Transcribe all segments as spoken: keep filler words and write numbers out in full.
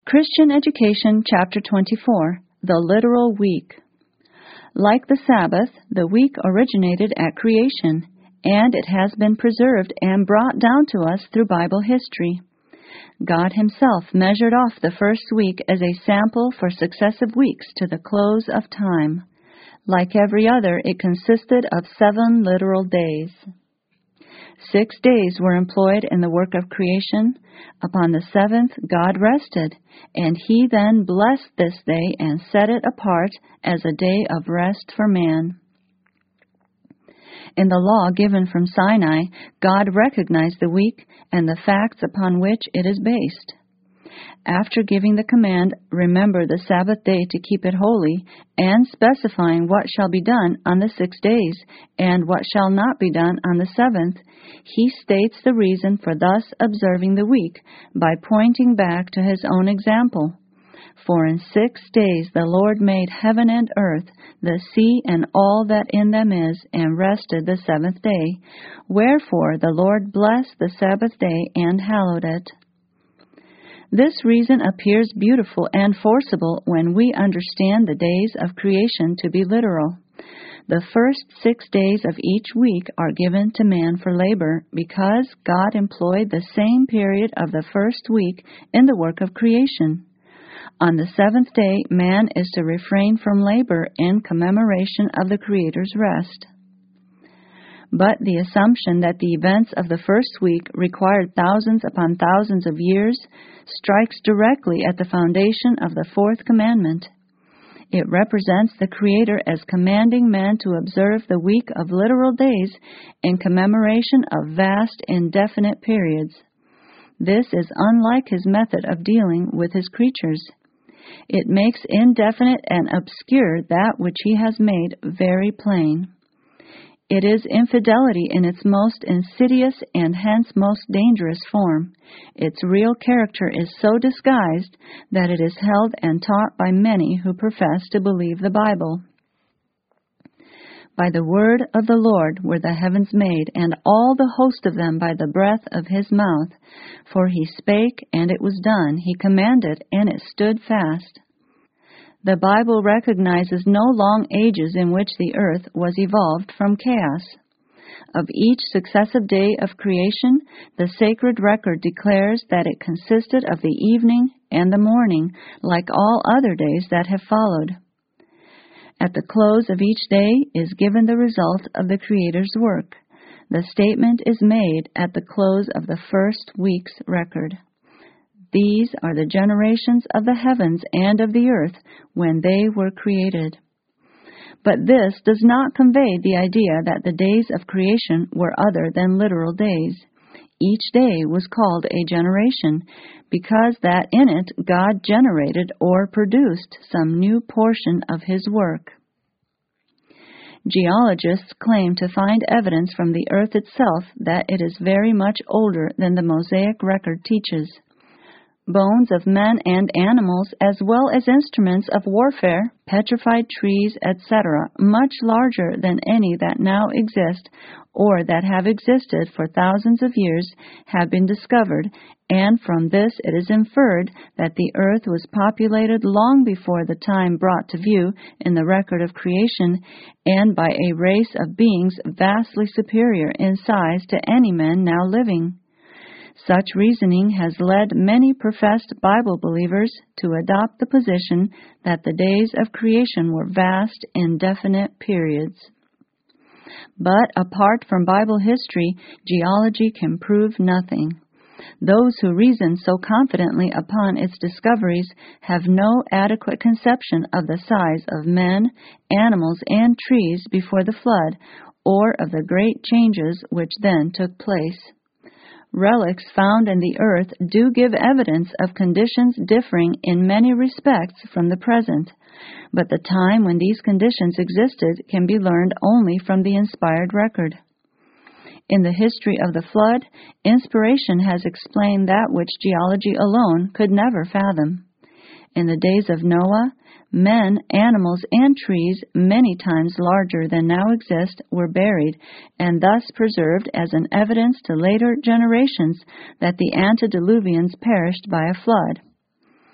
Christian Education, Chapter twenty-four, The Literal Week. Like the Sabbath, the week originated at creation, and it has been preserved and brought down to us through Bible history. God Himself measured off the first week as a sample for successive weeks to the close of time. Like every other, it consisted of seven literal days. Six days were employed in the work of creation. Upon the seventh, God rested, and He then blessed this day and set it apart as a day of rest for man. In the law given from Sinai, God recognized the week and the facts upon which it is based. After giving the command, remember the Sabbath day to keep it holy, and specifying what shall be done on the six days, and what shall not be done on the seventh, He states the reason for thus observing the week by pointing back to His own example. For in six days the Lord made heaven and earth, the sea and all that in them is, and rested the seventh day. Wherefore the Lord blessed the Sabbath day and hallowed it. This reason appears beautiful and forcible when we understand the days of creation to be literal. The first six days of each week are given to man for labor because God employed the same period of the first week in the work of creation. On the seventh day, man is to refrain from labor in commemoration of the Creator's rest. But the assumption that the events of the first week required thousands upon thousands of years strikes directly at the foundation of the fourth commandment. It represents the Creator as commanding man to observe the week of literal days in commemoration of vast, indefinite periods. This is unlike His method of dealing with His creatures. It makes indefinite and obscure that which He has made very plain. It is infidelity in its most insidious and hence most dangerous form. Its real character is so disguised that it is held and taught by many who profess to believe the Bible. By the word of the Lord were the heavens made, and all the host of them by the breath of His mouth. For He spake, and it was done. He commanded, and it stood fast. The Bible recognizes no long ages in which the earth was evolved from chaos. Of each successive day of creation, the sacred record declares that it consisted of the evening and the morning, like all other days that have followed. At the close of each day is given the result of the Creator's work. The statement is made at the close of the first week's record. These are the generations of the heavens and of the earth when they were created. But this does not convey the idea that the days of creation were other than literal days. Each day was called a generation, because that in it God generated or produced some new portion of His work. Geologists claim to find evidence from the earth itself that it is very much older than the Mosaic record teaches. Bones of men and animals, as well as instruments of warfare, petrified trees, et cetera, much larger than any that now exist or that have existed for thousands of years, have been discovered, and from this it is inferred that the earth was populated long before the time brought to view in the record of creation, and by a race of beings vastly superior in size to any men now living. Such reasoning has led many professed Bible believers to adopt the position that the days of creation were vast, indefinite periods. But apart from Bible history, geology can prove nothing. Those who reason so confidently upon its discoveries have no adequate conception of the size of men, animals, and trees before the flood, or of the great changes which then took place. Relics found in the earth do give evidence of conditions differing in many respects from the present, but the time when these conditions existed can be learned only from the inspired record. In the history of the flood, inspiration has explained that which geology alone could never fathom. In the days of Noah, men, animals, and trees many times larger than now exist were buried, and thus preserved as an evidence to later generations that the antediluvians perished by a flood.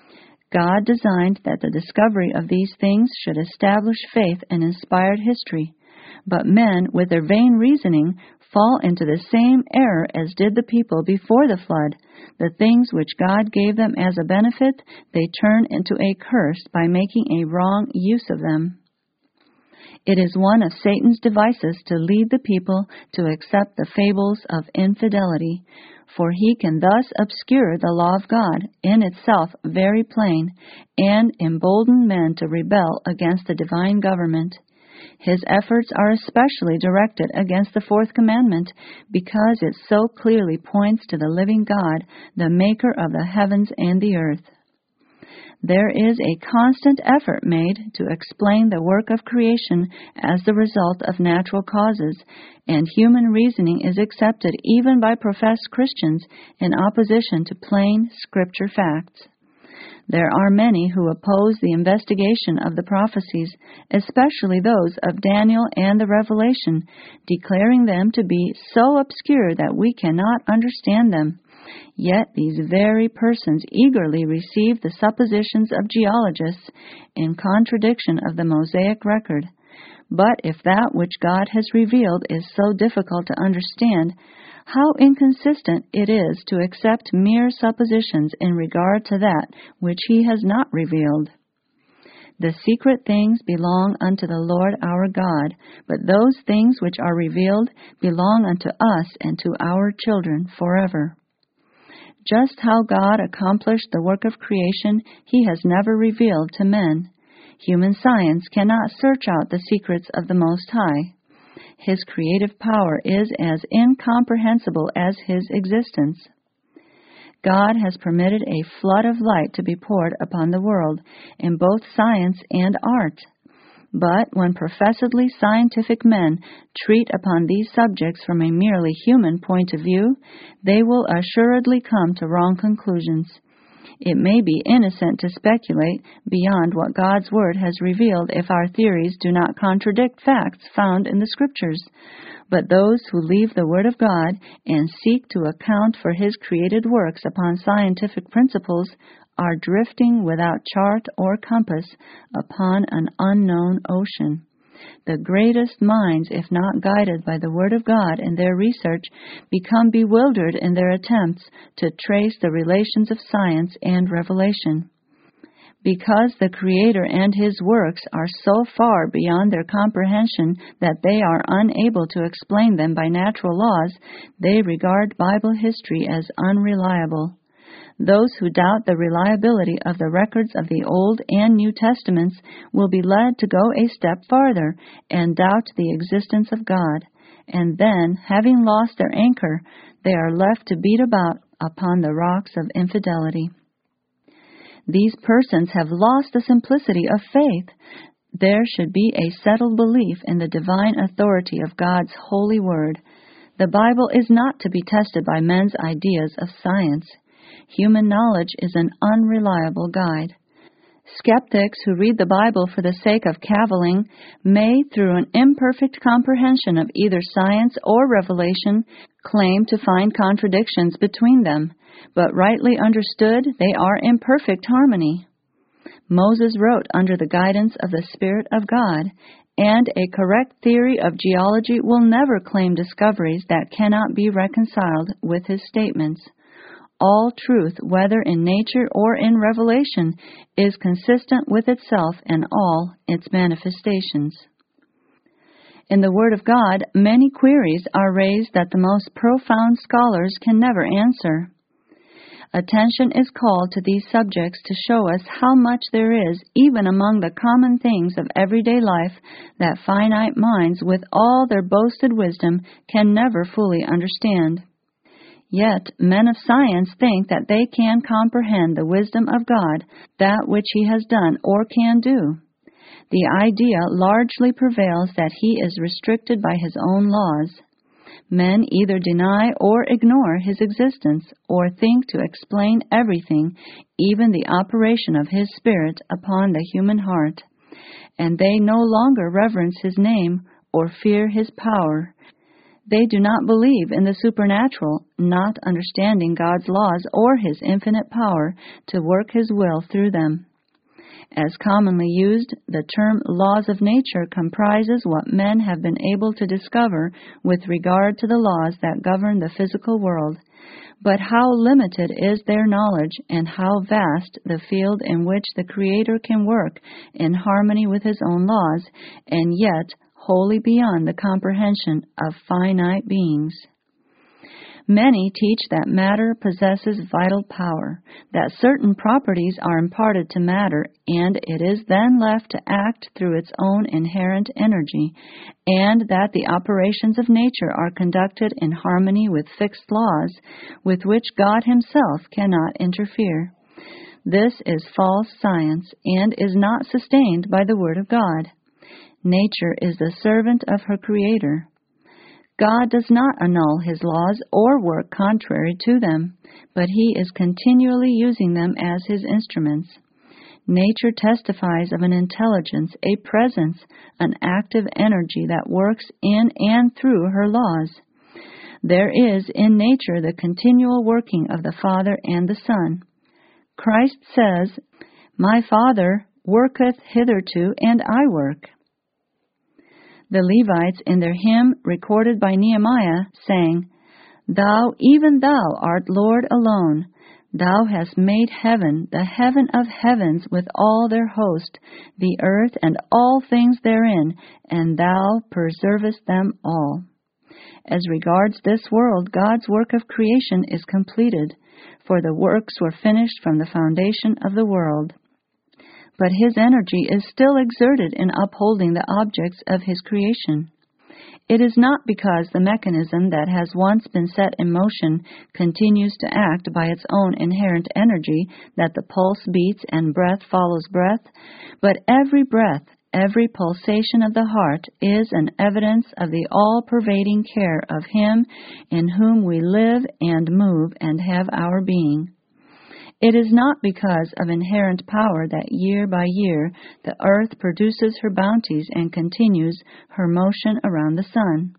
God designed that the discovery of these things should establish faith and inspired history, but men, with their vain reasoning, fall into the same error as did the people before the flood. The things which God gave them as a benefit, they turn into a curse by making a wrong use of them. It is one of Satan's devices to lead the people to accept the fables of infidelity, for he can thus obscure the law of God, in itself very plain, and embolden men to rebel against the divine government. His efforts are especially directed against the fourth commandment, because it so clearly points to the living God, the maker of the heavens and the earth. There is a constant effort made to explain the work of creation as the result of natural causes, and human reasoning is accepted even by professed Christians in opposition to plain Scripture facts. There are many who oppose the investigation of the prophecies, especially those of Daniel and the Revelation, declaring them to be so obscure that we cannot understand them. Yet these very persons eagerly receive the suppositions of geologists in contradiction of the Mosaic record. But if that which God has revealed is so difficult to understand, how inconsistent it is to accept mere suppositions in regard to that which He has not revealed. The secret things belong unto the Lord our God, but those things which are revealed belong unto us and to our children forever. Just how God accomplished the work of creation, He has never revealed to men. Human science cannot search out the secrets of the Most High. His creative power is as incomprehensible as His existence. God has permitted a flood of light to be poured upon the world in both science and art. But when professedly scientific men treat upon these subjects from a merely human point of view, they will assuredly come to wrong conclusions. It may be innocent to speculate beyond what God's Word has revealed if our theories do not contradict facts found in the Scriptures. But those who leave the Word of God and seek to account for His created works upon scientific principles are drifting without chart or compass upon an unknown ocean. The greatest minds, if not guided by the Word of God in their research, become bewildered in their attempts to trace the relations of science and revelation. Because the Creator and His works are so far beyond their comprehension that they are unable to explain them by natural laws, they regard Bible history as unreliable. Those who doubt the reliability of the records of the Old and New Testaments will be led to go a step farther and doubt the existence of God, and then, having lost their anchor, they are left to beat about upon the rocks of infidelity. These persons have lost the simplicity of faith. There should be a settled belief in the divine authority of God's holy word. The Bible is not to be tested by men's ideas of science. Human knowledge is an unreliable guide. Skeptics who read the Bible for the sake of cavilling may, through an imperfect comprehension of either science or revelation, claim to find contradictions between them, but rightly understood, they are in perfect harmony. Moses wrote under the guidance of the Spirit of God, and a correct theory of geology will never claim discoveries that cannot be reconciled with his statements. All truth, whether in nature or in revelation, is consistent with itself in all its manifestations. In the Word of God, many queries are raised that the most profound scholars can never answer. Attention is called to these subjects to show us how much there is, even among the common things of everyday life, that finite minds, with all their boasted wisdom, can never fully understand. Yet men of science think that they can comprehend the wisdom of God, that which He has done or can do. The idea largely prevails that He is restricted by His own laws. Men either deny or ignore His existence, or think to explain everything, even the operation of His Spirit, upon the human heart. And they no longer reverence His name or fear His power. They do not believe in the supernatural, not understanding God's laws or His infinite power to work His will through them. As commonly used, the term laws of nature comprises what men have been able to discover with regard to the laws that govern the physical world. But how limited is their knowledge, and how vast the field in which the Creator can work in harmony with His own laws, and yet wholly beyond the comprehension of finite beings. Many teach that matter possesses vital power, that certain properties are imparted to matter, and it is then left to act through its own inherent energy, and that the operations of nature are conducted in harmony with fixed laws, with which God Himself cannot interfere. This is false science, and is not sustained by the Word of God. Nature is the servant of her Creator. God does not annul His laws or work contrary to them, but He is continually using them as His instruments. Nature testifies of an intelligence, a presence, an active energy that works in and through her laws. There is in nature the continual working of the Father and the Son. Christ says, "My Father worketh hitherto, and I work." The Levites, in their hymn recorded by Nehemiah, sang, "Thou, even Thou, art Lord alone. Thou hast made heaven, the heaven of heavens, with all their host, the earth and all things therein, and Thou preservest them all." As regards this world, God's work of creation is completed, for the works were finished from the foundation of the world. But His energy is still exerted in upholding the objects of His creation. It is not because the mechanism that has once been set in motion continues to act by its own inherent energy that the pulse beats and breath follows breath, but every breath, every pulsation of the heart is an evidence of the all-pervading care of Him in whom we live and move and have our being. It is not because of inherent power that year by year the earth produces her bounties and continues her motion around the sun.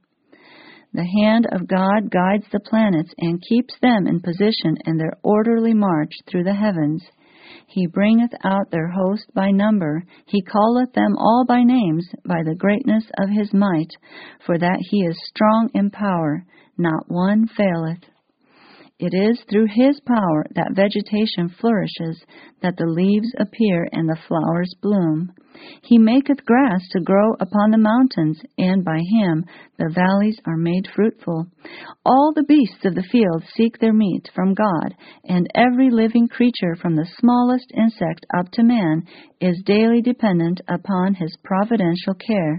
The hand of God guides the planets and keeps them in position in their orderly march through the heavens. He bringeth out their host by number. He calleth them all by names, by the greatness of His might, for that He is strong in power, not one faileth. It is through His power that vegetation flourishes, that the leaves appear and the flowers bloom. He maketh grass to grow upon the mountains, and by Him the valleys are made fruitful. All the beasts of the field seek their meat from God, and every living creature from the smallest insect up to man is daily dependent upon His providential care.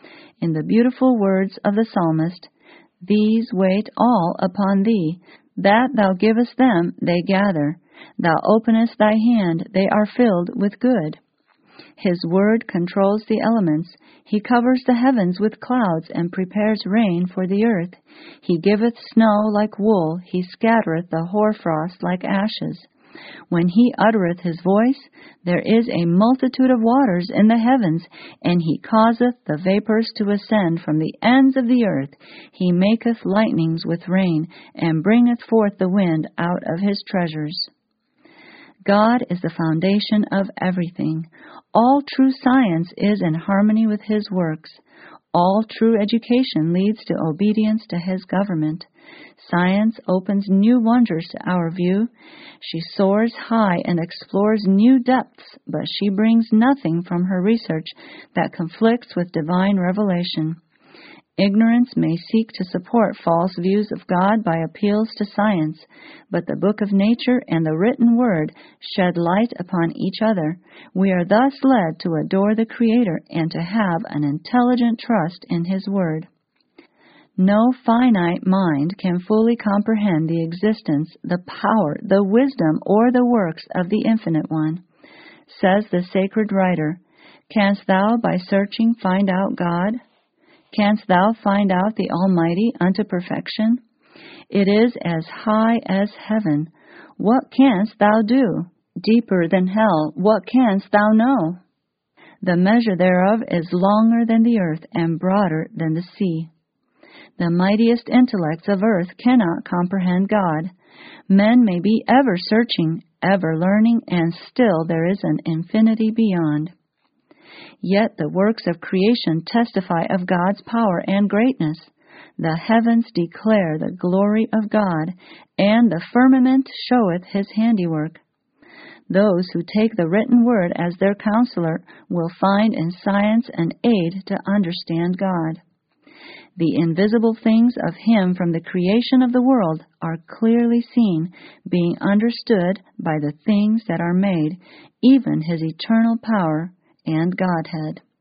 In the beautiful words of the psalmist, "These wait all upon Thee. That Thou givest them, they gather. Thou openest Thy hand, they are filled with good." His word controls the elements. He covers the heavens with clouds and prepares rain for the earth. He giveth snow like wool. He scattereth the hoarfrost like ashes. When He uttereth His voice, there is a multitude of waters in the heavens, and He causeth the vapors to ascend from the ends of the earth. He maketh lightnings with rain, and bringeth forth the wind out of His treasures. God is the foundation of everything. All true science is in harmony with His works. All true education leads to obedience to His government. Science opens new wonders to our view. She soars high and explores new depths, but she brings nothing from her research that conflicts with divine revelation. Ignorance may seek to support false views of God by appeals to science, but the book of nature and the written word shed light upon each other. We are thus led to adore the Creator and to have an intelligent trust in His word. No finite mind can fully comprehend the existence, the power, the wisdom, or the works of the Infinite One. Says the sacred writer, "Canst thou by searching find out God? Canst thou find out the Almighty unto perfection? It is as high as heaven. What canst thou do? Deeper than hell, what canst thou know? The measure thereof is longer than the earth and broader than the sea." The mightiest intellects of earth cannot comprehend God. Men may be ever searching, ever learning, and still there is an infinity beyond. Yet the works of creation testify of God's power and greatness. The heavens declare the glory of God, and the firmament showeth his handiwork. Those who take the written word as their counselor will find in science an aid to understand God. The invisible things of him from the creation of the world are clearly seen, being understood by the things that are made, even his eternal power and Godhead.